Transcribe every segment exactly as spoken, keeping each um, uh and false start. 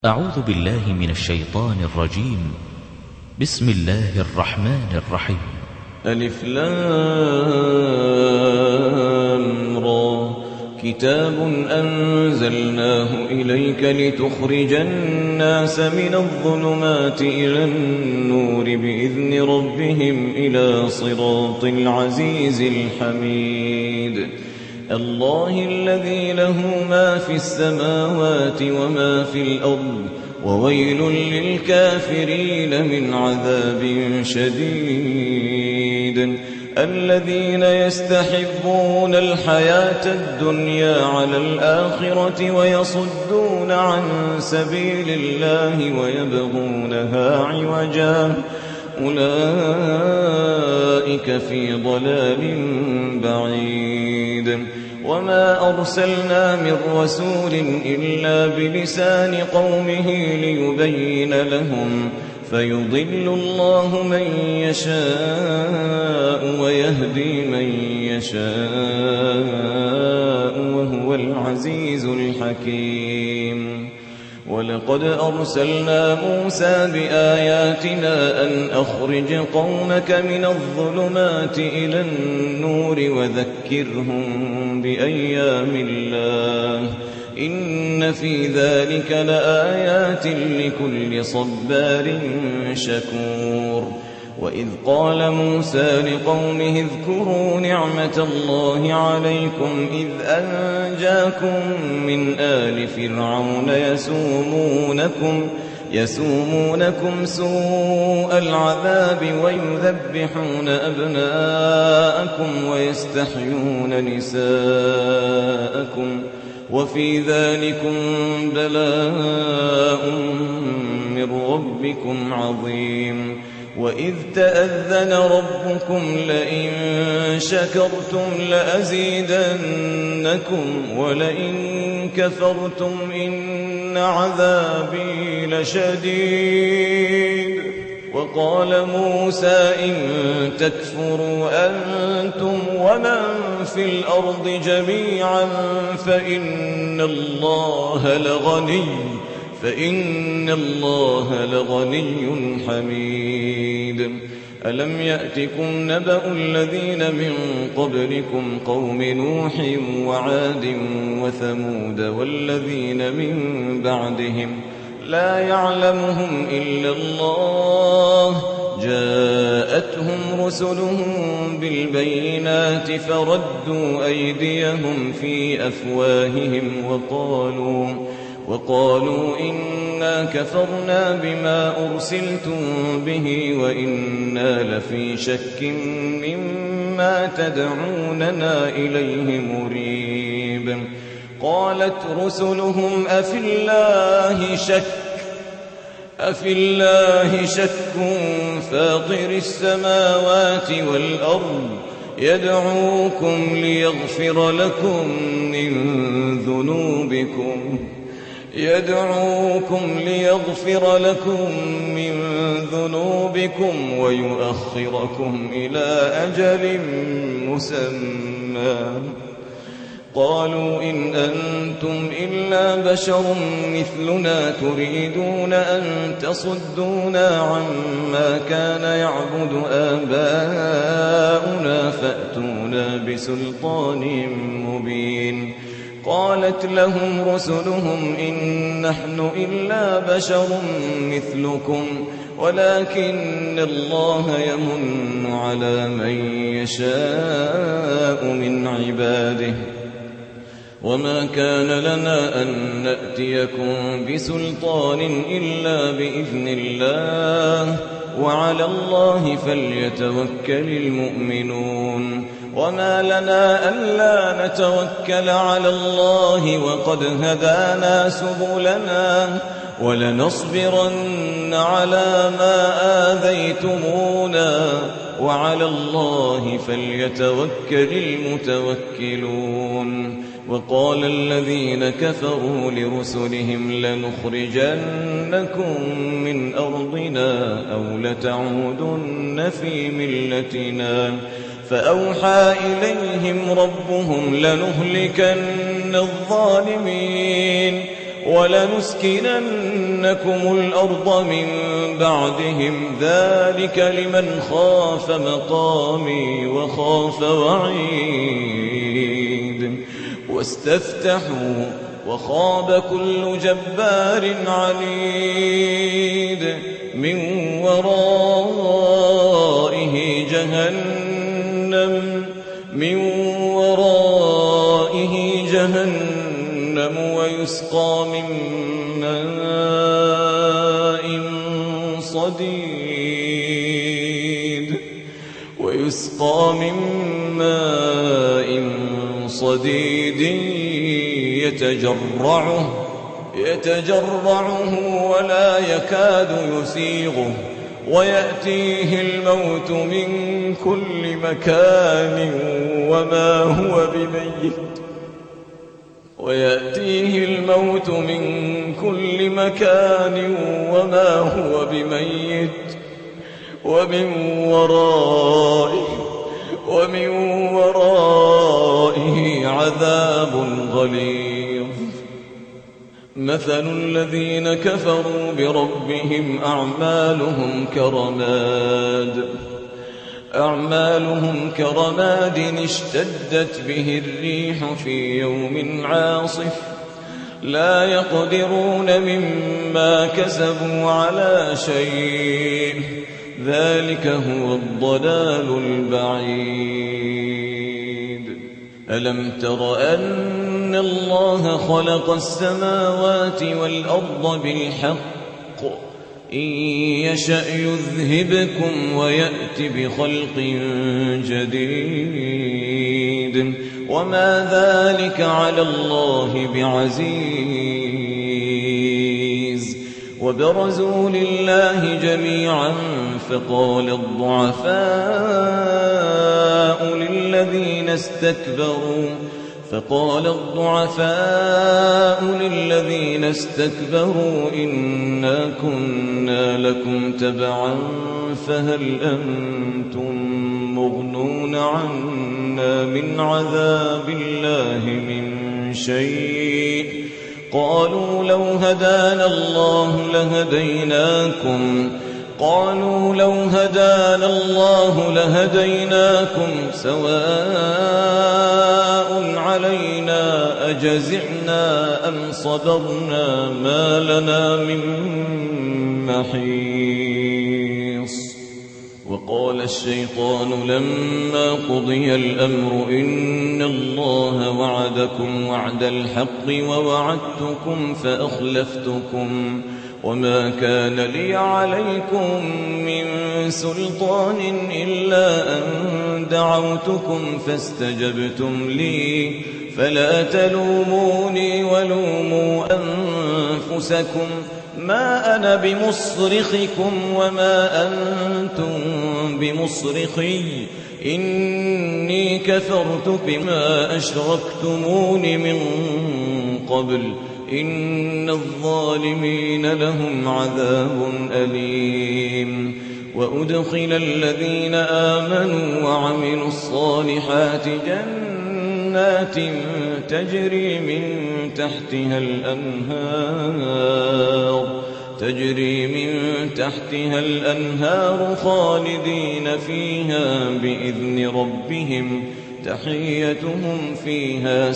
أعوذ بالله من الشيطان الرجيم. بسم الله الرحمن الرحيم. ألف لام را كتاب أنزلناه إليك لتخرج الناس من الظلمات إلى النور بإذن ربهم إلى صراط العزيز الحميد الله الذي له ما في السماوات وما في الأرض وويل للكافرين من عذاب شديد الذين يستحبون الحياة الدنيا على الآخرة ويصدون عن سبيل الله ويبغونها عوجا أولئك في ضلال بعيد وما أرسلنا من رسول إلا بلسان قومه ليبين لهم فيضل الله من يشاء ويهدي من يشاء وهو العزيز الحكيم ولقد أرسلنا موسى بآياتنا أن أخرج قومك من الظلمات إلى النور وذكرهم بأيام الله إن في ذلك لآيات لكل صبار شكور وإذ قال موسى لقومه اذكروا نعمة الله عليكم إذ أنجاكم من آل فرعون يسومونكم يسومونكم سوء العذاب ويذبحون أبناءكم ويستحيون نساءكم وفي ذلكم بلاء من ربكم عظيم وإذ تأذن ربكم لئن شكرتم لأزيدنكم ولئن كفرتم إن عذابي لشديد وقال موسى إن تكفروا أنتم ومن في الأرض جميعا فإن الله لغني فإن الله لغني حميد ألم يأتكم نبأ الذين من قبلكم قوم نوح وعاد وثمود والذين من بعدهم لا يعلمهم إلا الله جاءتهم رسلهم بالبينات فردوا أيديهم في أفواههم وقالوا وقالوا إنا كفرنا بما أرسلتم به وإنا لفي شك مما تدعوننا إليه مريب قالت رسلهم أفي الله شك أفي الله شك فاطر السماوات والأرض يدعوكم ليغفر لكم من ذنوبكم يدعوكم ليغفر لكم من ذنوبكم ويؤخركم إلى أجل مسمى قالوا إن أنتم إلا بشر مثلنا تريدون أن تصدونا عما كان يعبد آباؤنا فأتونا بسلطان مبين قالت لهم رسلهم إن نحن إلا بشر مثلكم ولكن الله يمن على من يشاء من عباده وما كان لنا أن نأتيكم بسلطان إلا بإذن الله وعلى الله فليتوكل المؤمنون وما لنا ألا نتوكل على الله وقد هدانا سبلنا ولنصبرن على ما آذيتمونا وعلى الله فليتوكل المتوكلون وقال الذين كفروا لرسلهم لنخرجنكم من أرضنا أو لتعودن في ملتنا فأوحى إليهم ربهم لنهلكن الظالمين ولنسكننكم الأرض من بعدهم ذلك لمن خاف مقامي وخاف وعيد واستفتحوا وخاب كل جبار عنيد من ورائه جهنم من ورائه جهنم ويسقى من ماء صديد ويسقى من ماء صديد يتجرعه يتجرعه ولا يكاد يسيغه ويأتيه الموت من كل مكان وما هو بميت ويأتيه الموت من كل مكان وما هو بميت ومن ورائه ومن ورائه عذاب غليظ مثل الذين كفروا بربهم أعمالهم كرماد أعمالهم كرماد اشتدت به الريح في يوم عاصف لا يقدرون مما كسبوا على شيء ذلك هو الضلال البعيد ألم تر أن الله خلق السماوات والأرض بالحق إن يشأ يذهبكم ويأت بخلق جديد وما ذلك على الله بعزيز وبرزوا لله جميعا فقال الضعفاء للذين استكبروا فقال الضعفاء للذين استكبروا إنا كنا لكم تبعا فهل أنتم مغنون عنا من عذاب الله من شيء قالوا لو هدانا الله لهديناكم قالوا لو هدانا الله لهديناكم سواء علينا أجزعنا أم صبرنا ما لنا من محيص وقال الشيطان لما قضي الأمر إن الله وعدكم وعد الحق ووعدتكم فأخلفتكم وما كان لي عليكم من سلطان إلا أن دعوتكم فاستجبتم لي فلا تلوموني ولوموا أنفسكم ما أنا بمصرخكم وما أنتم بمصرخي إني كفرت بما أشركتمون من قبل إن الظالمين لهم عذاب أليم وأدخل الذين آمنوا وعملوا الصالحات جنات تجري من تحتها الأنهار تجري من تحتها الأنهار خالدين فيها بإذن ربهم تحيتهم فيها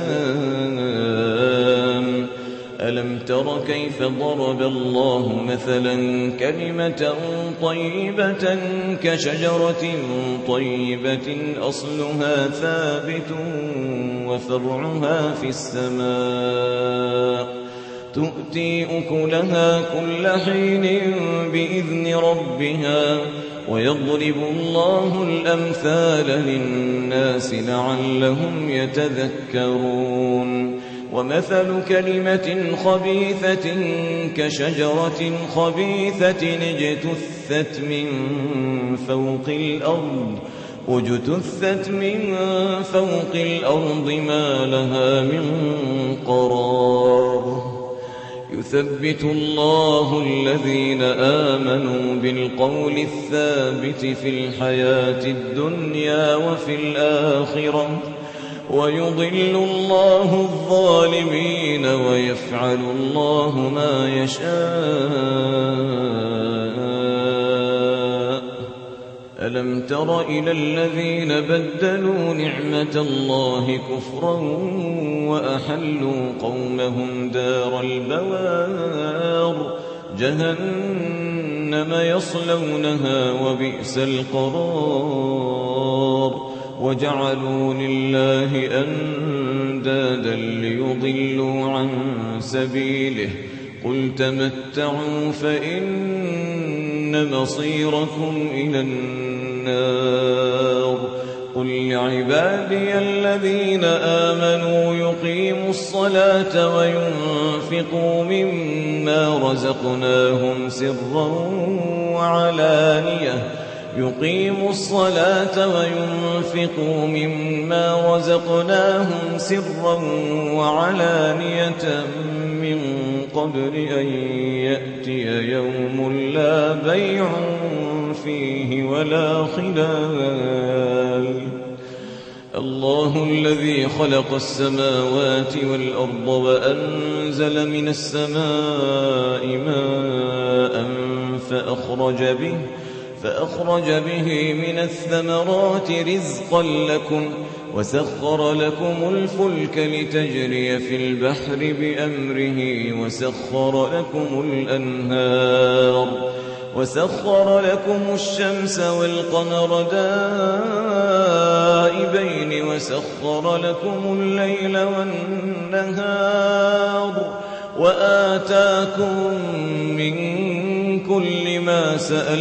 سلام ألم تر كيف ضرب الله مثلا كلمة طيبة كشجرة طيبة أصلها ثابت وفرعها في السماء تؤتي أكلها كل حين بإذن ربها ويضرب الله الأمثال للناس لعلهم يتذكرون ومثل كلمة خبيثة كشجرة خبيثة اجتثت من فوق الأرض اجتثت من فوق الأرض ما لها من قرار يثبت الله الذين آمنوا بالقول الثابت في الحياة الدنيا وفي الآخرة ويضل الله الظالمين ويفعل الله ما يشاء. ألم تر إلى الذين بدلوا نعمة الله كفرا وأحلوا قومهم دار البوار جهنم يصلونها وبئس القرار. وجعلوا لله أندادا ليضلوا عن سبيله قل تمتعوا فإن مصيركم إلى النار. قل لعبادي الذين آمنوا يقيموا الصلاة وينفقوا مما رزقناهم سرا وعلانية يقيموا الصلاة وينفقوا مما رزقناهم سرا وعلانية من قبل أن يأتي يوم لا بيع فيه ولا خلال. الله الذي خلق السماوات والأرض وأنزل من السماء ماء فأخرج به فأخرج به من الثمرات رزقا لكم وسخر لكم الفلك لتجري في البحر بأمره وسخر لكم الأنهار وسخر لكم الشمس والقمر دائبين وسخر لكم الليل والنهار وآتاكم من كل ما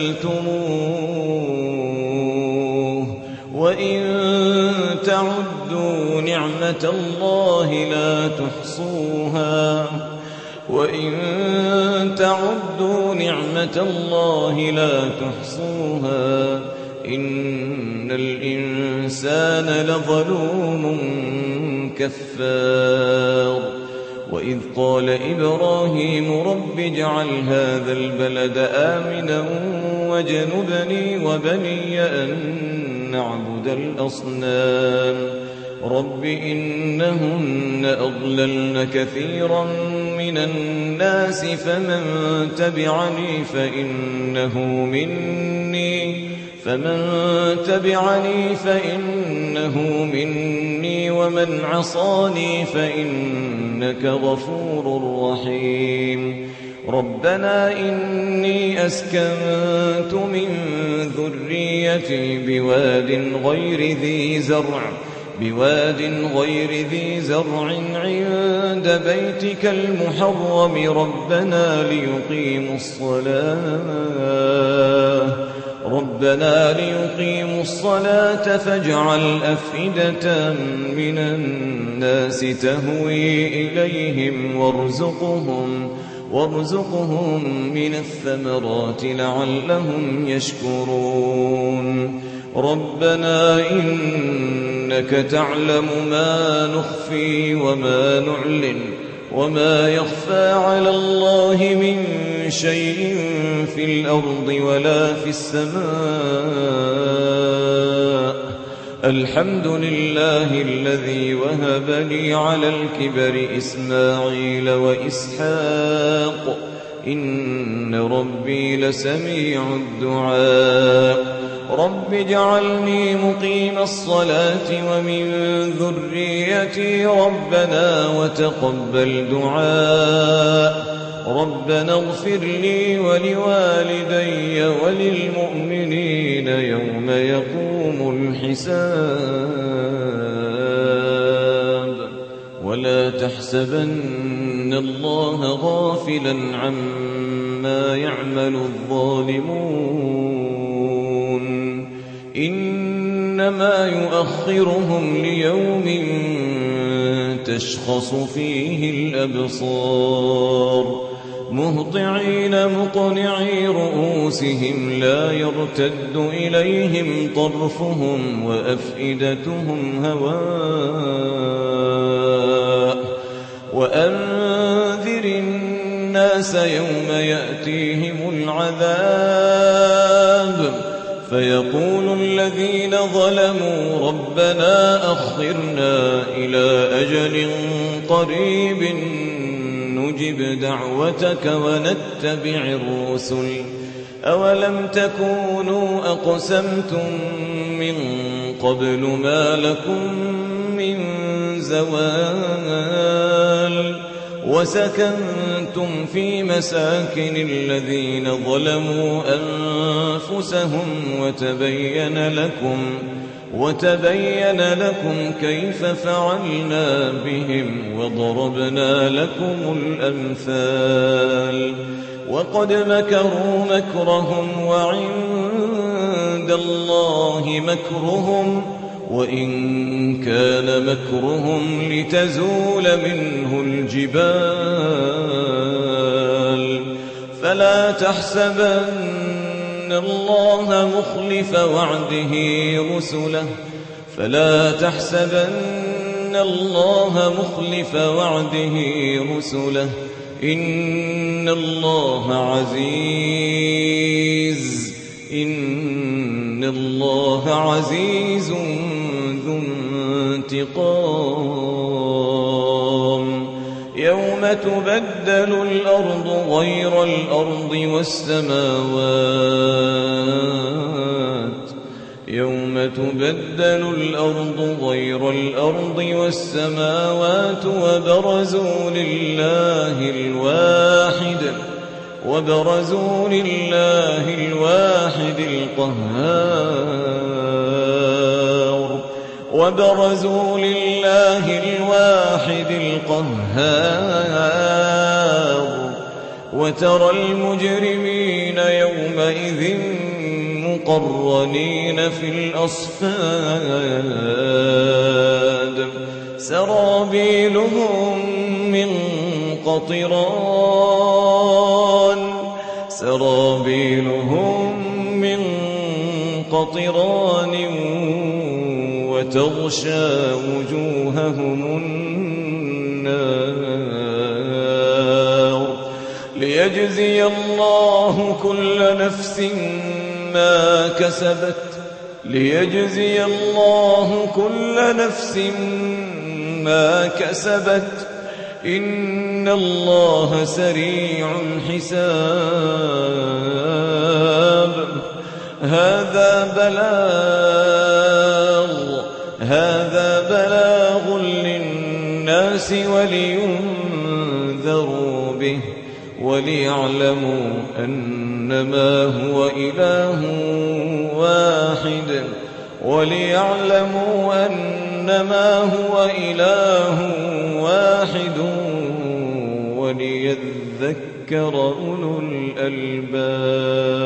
سألتموه وإن تعدوا نعمة الله لا تحصوها وإن تعدوا نعمة الله لا تحصوها إن الإنسان لظلوم كفار. وإذ قال إبراهيم رب اجعل هذا البلد آمنا واجنبني وبني أن نعبد الأصنام. رب إنهن أضللن كثيرا من الناس فمن تبعني فإنه مني فمن تبعني فإنه مني ومن عصاني فإنك غفور رحيم. ربنا إني أسكنت من ذريتي بواد غير ذي زرع بواد غير ذي زرع عند بيتك المحرم ربنا ليقيموا الصلاة ربنا ليقيموا الصلاة فاجعل أفئدة من الناس تهوي إليهم وارزقهم وارزقهم من الثمرات لعلهم يشكرون. ربنا إنك تعلم ما نخفي وما نعلن وما يخفى على الله من شيء في الأرض ولا في السماء. الحمد لله الذي وهب لي على الكبر إسماعيل وإسحاق إن ربي لسميع الدعاء. رب اجعلني مقيم الصلاة ومن ذريتي ربنا وتقبل دعاء. ربنا اغفر لي ولوالدي وللمؤمنين يوم يقوم الحساب. ولا تحسبن الله غافلا عما يعمل الظالمون إنما يؤخرهم ليوم تشخص فيه الأبصار مهطعين مقنعي رؤوسهم لا يرتد إليهم طرفهم وأفئدتهم هواء. وأنذر الناس يوم يأتيهم العذاب فيقول الذين ظلموا ربنا أخرنا إلى أجل قريب نجب دعوتك ونتبع الرسل أولم تكونوا أقسمتم من قبل ما لكم من زوال وسكنتم في مساكن الذين ظلموا أنفسهم وتبين لكم وتبين لكم كيف فعلنا بهم وضربنا لكم الأمثال وقد مكروا مكرهم وعند الله مكرهم وإن كان مكرهم لتزول منه الجبال فلا تحسبن الله مخلف وعده رسله فلا تحسبن الله مخلف وعده رسله إن الله عزيز إن الله عزيز ذو انتقام يوم تبدل الأرض غير الأرض والسماوات يوم تبدل الأرض غير الأرض والسماوات وبرزوا لله الواحد وبرزوا لله الواحد القهار وبرزوا لله الواحد القهار وترى المجرمين يومئذ مقرنين في الأصفاد سرابيلهم من قطران سرابيلهم من قطران وتغشى وجوههم النار ليجزي الله كل نفس ما كسبت ليجزي الله كل نفس ما كسبت إن الله سريع الحساب هذا بلاغ هذا بلاغ للناس ولينذروا به وليعلموا أنما هو إله واحد وليعلموا أنما هو إله واحد وليذكر أولو الألباب